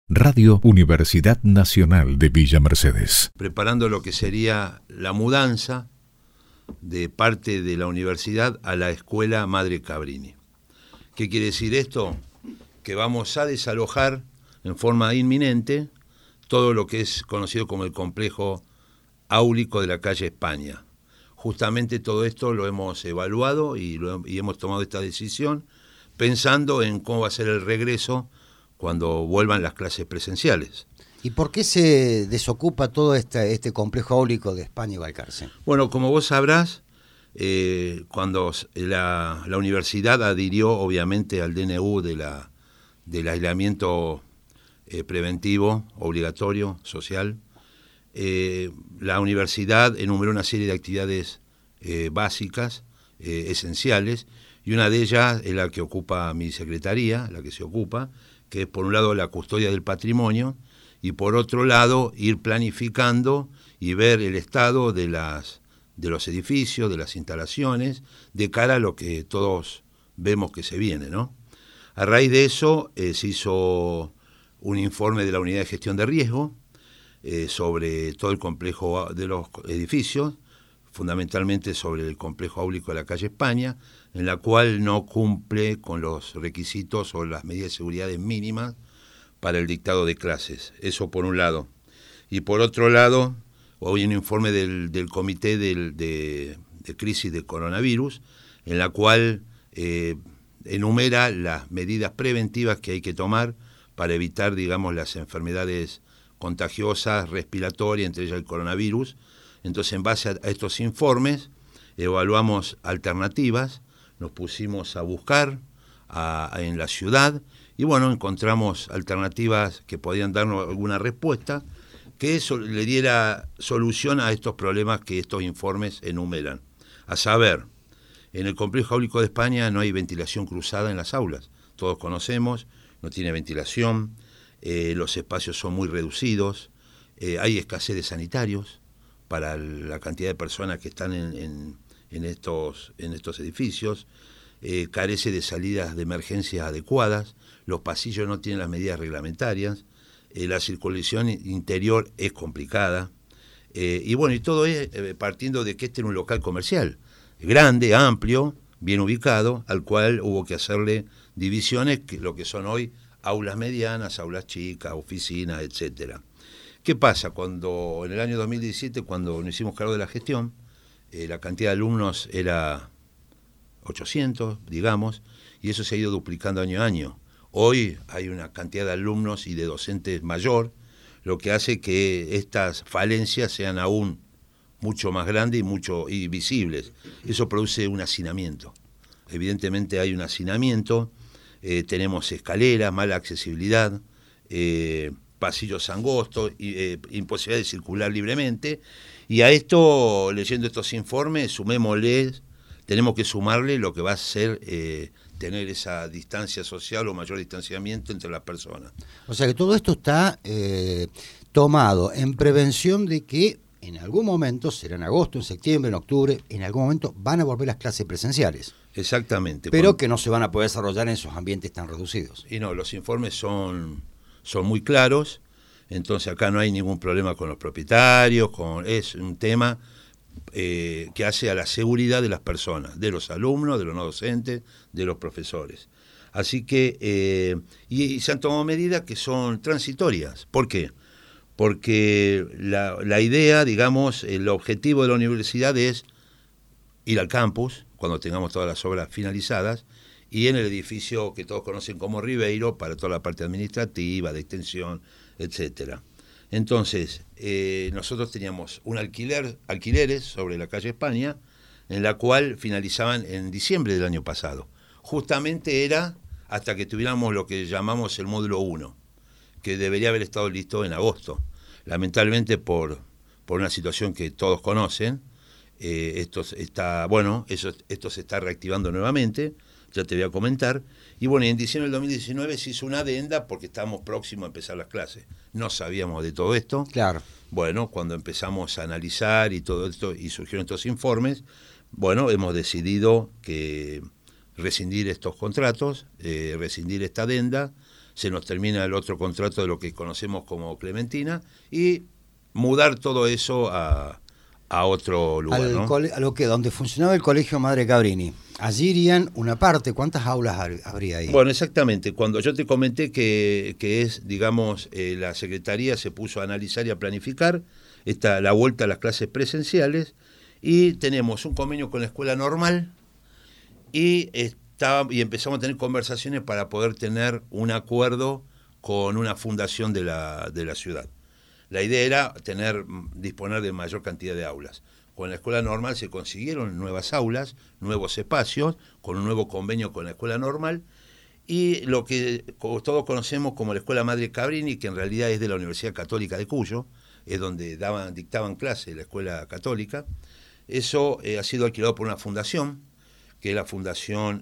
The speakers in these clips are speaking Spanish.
Radio Universidad Nacional de Villa Mercedes. Preparando lo que sería la mudanza de parte de la universidad a la escuela Madre Cabrini. ¿Qué quiere decir esto? Que vamos a desalojar en forma inminente todo lo que es conocido como el complejo áulico de la calle España. Justamente todo esto lo hemos evaluado y hemos tomado esta decisión pensando en cómo va a ser el regreso cuando vuelvan las clases presenciales. ¿Y por qué se desocupa todo este complejo áulico de España y Balcarce? Bueno, como vos sabrás, cuando la universidad adhirió obviamente al DNU del aislamiento preventivo, obligatorio, social, la universidad enumeró una serie de actividades básicas, esenciales, y una de ellas es la que ocupa mi secretaría, la que se ocupa, que es por un lado la custodia del patrimonio y por otro lado ir planificando y ver el estado de los edificios, de las instalaciones, de cara a lo que todos vemos que se viene, ¿no? A raíz de eso se hizo un informe de la Unidad de Gestión de Riesgo sobre todo el complejo de los edificios, fundamentalmente sobre el complejo áulico de la calle España, en la cual no cumple con los requisitos o las medidas de seguridad mínimas para el dictado de clases. Eso por un lado. Y por otro lado, hoy hay un informe del Comité de Crisis de Coronavirus, en la cual enumera las medidas preventivas que hay que tomar para evitar, digamos, las enfermedades contagiosas, respiratorias, entre ellas el coronavirus. Entonces, en base a estos informes, evaluamos alternativas, nos pusimos a buscar en la ciudad y bueno, encontramos alternativas que podían darnos alguna respuesta que eso le diera solución a estos problemas que estos informes enumeran. A saber, en el complejo áulico de España no hay ventilación cruzada en las aulas, todos conocemos, no tiene ventilación, los espacios son muy reducidos, hay escasez de sanitarios para la cantidad de personas que están en estos edificios, carece de salidas de emergencia adecuadas, los pasillos no tienen las medidas reglamentarias, la circulación interior es complicada, y bueno, y todo es partiendo de que este era un local comercial, grande, amplio, bien ubicado, al cual hubo que hacerle divisiones, que lo que son hoy aulas medianas, aulas chicas, oficinas, etcétera. ¿Qué pasa? Cuando en el año 2017, cuando nos hicimos cargo de la gestión, la cantidad de alumnos era 800, digamos, y eso se ha ido duplicando año a año. Hoy hay una cantidad de alumnos y de docentes mayor, lo que hace que estas falencias sean aún mucho más grandes y visibles. Eso produce un hacinamiento. Evidentemente hay un hacinamiento, tenemos escaleras, mala accesibilidad, pasillos angostos, imposibilidad de circular libremente, y a esto, leyendo estos informes, tenemos que sumarle lo que va a ser tener esa distancia social o mayor distanciamiento entre las personas. O sea que todo esto está tomado en prevención de que en algún momento, será en agosto, en septiembre, en octubre, en algún momento van a volver las clases presenciales. Exactamente. Pero que no se van a poder desarrollar en esos ambientes tan reducidos. Y no, los informes son muy claros, entonces acá no hay ningún problema con los propietarios, es un tema que hace a la seguridad de las personas, de los alumnos, de los no docentes, de los profesores. Así que, y se han tomado medidas que son transitorias. ¿Por qué? Porque la idea, digamos, el objetivo de la universidad es ir al campus, cuando tengamos todas las obras finalizadas, y en el edificio que todos conocen como Ribeiro, para toda la parte administrativa, de extensión, etcétera. Entonces, nosotros teníamos alquileres sobre la calle España, en la cual finalizaban en diciembre del año pasado. Justamente era hasta que tuviéramos lo que llamamos el módulo 1, que debería haber estado listo en agosto. Lamentablemente, por una situación que todos conocen, esto se está reactivando nuevamente, ya te voy a comentar. Y bueno, en diciembre del 2019 se hizo una adenda porque estábamos próximos a empezar las clases. No sabíamos de todo esto. Claro. Bueno, cuando empezamos a analizar y todo esto y surgieron estos informes, bueno, hemos decidido que rescindir estos contratos, rescindir esta adenda, se nos termina el otro contrato de lo que conocemos como Clementina, y mudar todo eso a otro lugar, ¿no? A lo que donde funcionaba el Colegio Madre Cabrini. Allí irían una parte. ¿Cuántas aulas habría ahí? Bueno, exactamente. Cuando yo te comenté que es, digamos, la Secretaría se puso a analizar y a planificar la vuelta a las clases presenciales, y tenemos un convenio con la escuela normal, y empezamos a tener conversaciones para poder tener un acuerdo con una fundación de la ciudad. La idea era disponer de mayor cantidad de aulas. Con la escuela normal se consiguieron nuevas aulas, nuevos espacios, con un nuevo convenio con la escuela normal, y lo que todos conocemos como la Escuela Madre Cabrini, que en realidad es de la Universidad Católica de Cuyo, es donde dictaban clases la escuela católica. Eso ha sido alquilado por una fundación, que es la Fundación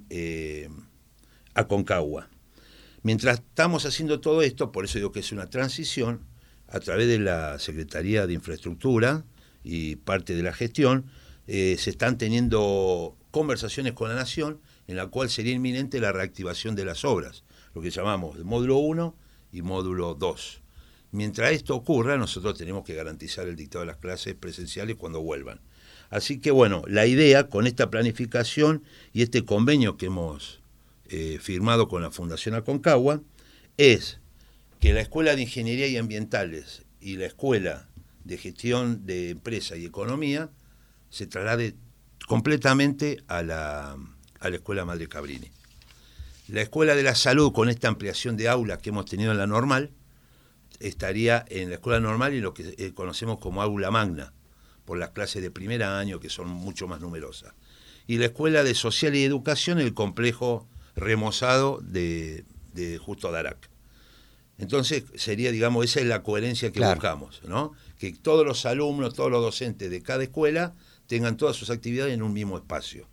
Aconcagua. Mientras estamos haciendo todo esto, por eso digo que es una transición, a través de la Secretaría de Infraestructura y parte de la gestión, se están teniendo conversaciones con la Nación, en la cual sería inminente la reactivación de las obras, lo que llamamos módulo 1 y módulo 2. Mientras esto ocurra, nosotros tenemos que garantizar el dictado de las clases presenciales cuando vuelvan. Así que bueno, la idea con esta planificación y este convenio que hemos firmado con la Fundación Aconcagua es que la Escuela de Ingeniería y Ambientales y la Escuela de Gestión de Empresa y Economía se traslade completamente a la Escuela Madre Cabrini. La Escuela de la Salud, con esta ampliación de aulas que hemos tenido en la normal, estaría en la Escuela Normal y lo que conocemos como aula magna, por las clases de primer año, que son mucho más numerosas. Y la Escuela de Social y Educación, el complejo remozado de Justo Darac. Entonces sería, digamos, esa es la coherencia que buscamos, ¿no? Que todos los alumnos, todos los docentes de cada escuela tengan todas sus actividades en un mismo espacio.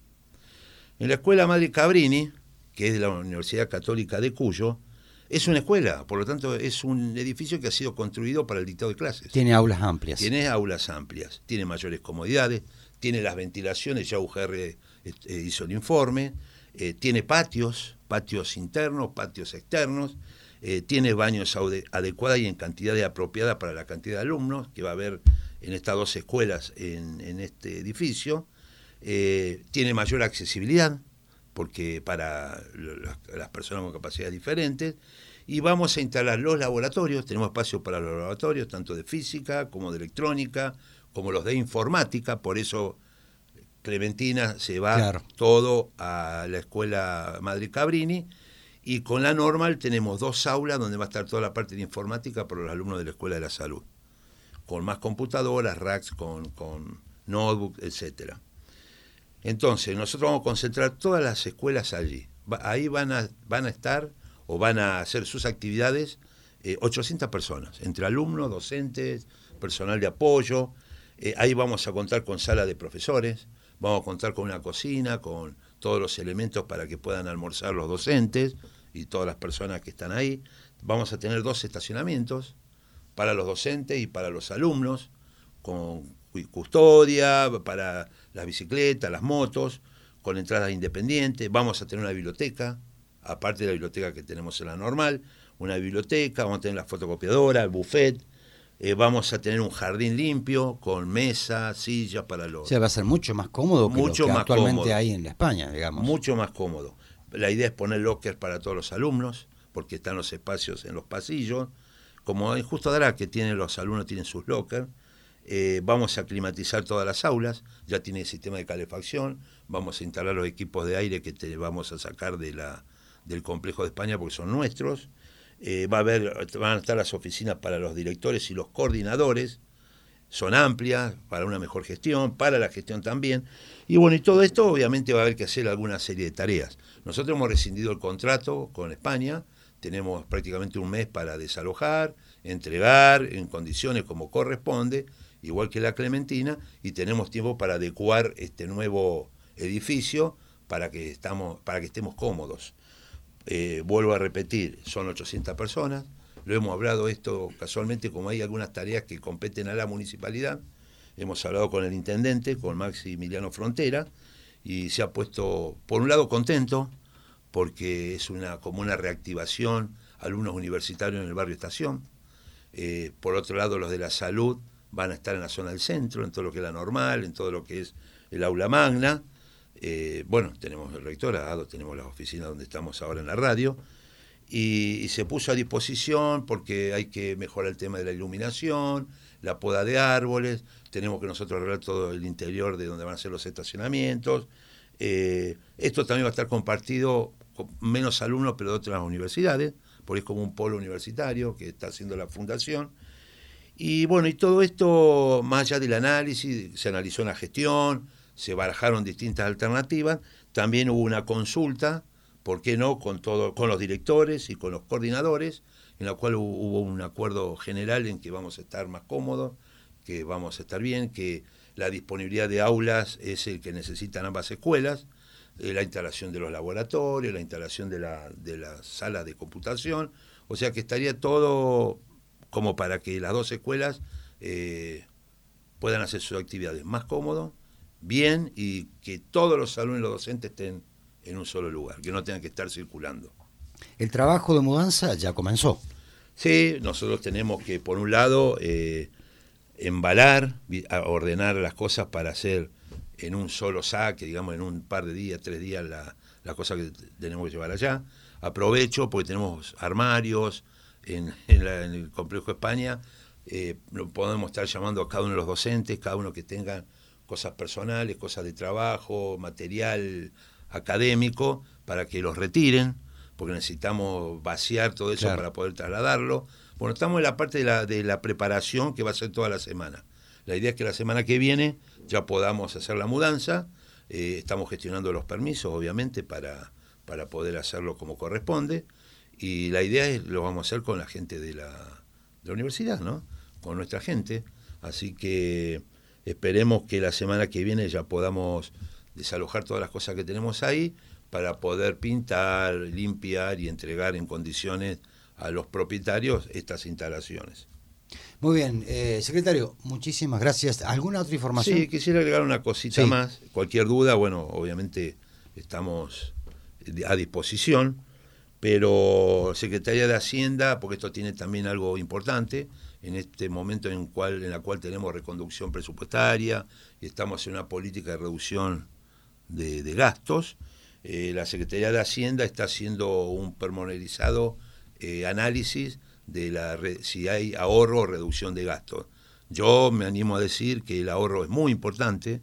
En la Escuela Madre Cabrini, que es de la Universidad Católica de Cuyo, es una escuela, por lo tanto es un edificio que ha sido construido para el dictado de clases. Tiene aulas amplias. Tiene aulas amplias, tiene mayores comodidades, tiene las ventilaciones, ya UGR hizo el informe, tiene patios internos, patios externos, tiene baños adecuados y en cantidad apropiada para la cantidad de alumnos que va a haber en estas dos escuelas en este edificio. Tiene mayor accesibilidad, porque para las personas con capacidades diferentes, y vamos a instalar los laboratorios. Tenemos espacio para los laboratorios, tanto de física como de electrónica, como los de informática. Por eso Clementina se va todo a la Escuela Madre Cabrini, y con la normal tenemos 2 aulas donde va a estar toda la parte de informática para los alumnos de la Escuela de la Salud, con más computadoras, racks, con notebook, etcétera. Entonces, nosotros vamos a concentrar todas las escuelas allí. Ahí van a estar o van a hacer sus actividades 800 personas, entre alumnos, docentes, personal de apoyo. Ahí vamos a contar con sala de profesores, vamos a contar con una cocina, con todos los elementos para que puedan almorzar los docentes y todas las personas que están ahí. Vamos a tener 2 estacionamientos para los docentes y para los alumnos, con custodia para las bicicletas, las motos, con entradas independientes. Vamos a tener una biblioteca, aparte de la biblioteca que tenemos en la normal, una biblioteca, vamos a tener la fotocopiadora, el buffet, vamos a tener un jardín limpio con mesa, sillas para los... O sea, va a ser mucho más cómodo que mucho lo que más actualmente cómodo. hay en España, digamos. Mucho más cómodo. La idea es poner lockers para todos los alumnos, porque están los espacios en los pasillos. Como en Justo Darac, que los alumnos tienen sus lockers. Vamos a climatizar todas las aulas, ya tiene el sistema de calefacción, vamos a instalar los equipos de aire que vamos a sacar del complejo de España porque son nuestros. Van a estar las oficinas para los directores y los coordinadores, son amplias para una mejor gestión, para la gestión también. Y bueno, y todo esto obviamente va a haber que hacer alguna serie de tareas. Nosotros hemos rescindido el contrato con España, tenemos prácticamente un mes para desalojar, entregar en condiciones como corresponde, igual que la Clementina, y tenemos tiempo para adecuar este nuevo edificio para que estemos cómodos. Vuelvo a repetir, son 800 personas, lo hemos hablado esto casualmente, como hay algunas tareas que competen a la municipalidad, hemos hablado con el intendente, con Maximiliano Frontera, y se ha puesto, por un lado, contento, porque es como una reactivación alumnos universitarios en el barrio Estación. Por otro lado, los de la salud van a estar en la zona del centro, en todo lo que es la normal, en todo lo que es el aula magna. Bueno, tenemos el rectorado, tenemos las oficinas donde estamos ahora en la radio, y se puso a disposición porque hay que mejorar el tema de la iluminación, la poda de árboles, tenemos que nosotros arreglar todo el interior de donde van a ser los estacionamientos. Esto también va a estar compartido con menos alumnos, pero de otras universidades, porque es como un polo universitario que está haciendo la fundación. Y bueno, y todo esto, más allá del análisis, se analizó en la gestión, se barajaron distintas alternativas, también hubo una consulta, ¿por qué no?, con los directores y con los coordinadores, en la cual hubo un acuerdo general en que vamos a estar más cómodos, que vamos a estar bien, que la disponibilidad de aulas es el que necesitan ambas escuelas, la instalación de los laboratorios, la instalación de la sala de computación, o sea que estaría todo como para que las dos escuelas puedan hacer sus actividades más cómodos, bien, y que todos los alumnos y los docentes estén en un solo lugar, que no tengan que estar circulando. El trabajo de mudanza ya comenzó. Sí, nosotros tenemos que, por un lado, embalar, ordenar las cosas para hacer en un solo saque, digamos, en un par de días, 3 días, la cosa que tenemos que llevar allá. Aprovecho porque tenemos armarios en el Complejo España, podemos estar llamando a cada uno de los docentes, cada uno que tenga cosas personales, cosas de trabajo, material académico, para que los retiren, porque necesitamos vaciar todo eso, claro, para poder trasladarlo. Bueno, estamos en la parte de la preparación que va a ser toda la semana. La idea es que la semana que viene ya podamos hacer la mudanza. Estamos gestionando los permisos, obviamente, para poder hacerlo como corresponde. Y la idea es lo vamos a hacer con la gente de la universidad, ¿no? Con nuestra gente. Así que esperemos que la semana que viene ya podamos desalojar todas las cosas que tenemos ahí para poder pintar, limpiar y entregar en condiciones a los propietarios estas instalaciones. Muy bien, secretario, muchísimas gracias. ¿Alguna otra información? Sí, quisiera agregar una cosita más. Cualquier duda, bueno, obviamente estamos a disposición, pero Secretaría de Hacienda, porque esto tiene también algo importante, en este momento en la cual tenemos reconducción presupuestaria y estamos en una política de reducción de gastos, la Secretaría de Hacienda está haciendo un pormenorizado análisis de si hay ahorro o reducción de gastos. Yo me animo a decir que el ahorro es muy importante,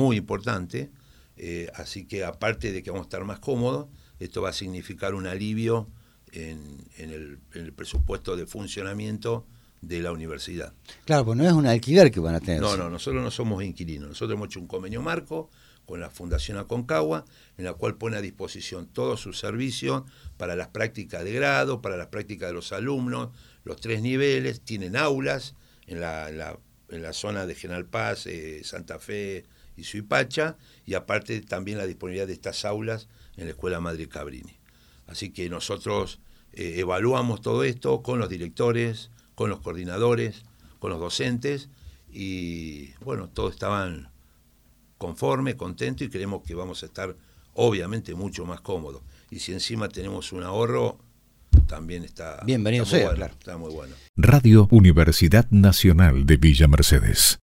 así que aparte de que vamos a estar más cómodos, esto va a significar un alivio en el presupuesto de funcionamiento de la universidad. Claro, pues no es un alquiler que van a tener. No, nosotros no somos inquilinos. Nosotros hemos hecho un convenio marco con la Fundación Aconcagua, en la cual pone a disposición todos sus servicios para las prácticas de grado, para las prácticas de los alumnos, los 3 niveles, tienen aulas en la zona de General Paz, Santa Fe y Suipacha, y aparte también la disponibilidad de estas aulas en la Escuela Madre Cabrini. Así que nosotros evaluamos todo esto con los directores, con los coordinadores, con los docentes, y bueno, todos estaban conformes, contentos, y creemos que vamos a estar obviamente mucho más cómodos. Y si encima tenemos un ahorro, también está, bienvenido está muy sea, bueno, claro. Está muy bueno. Radio Universidad Nacional de Villa Mercedes.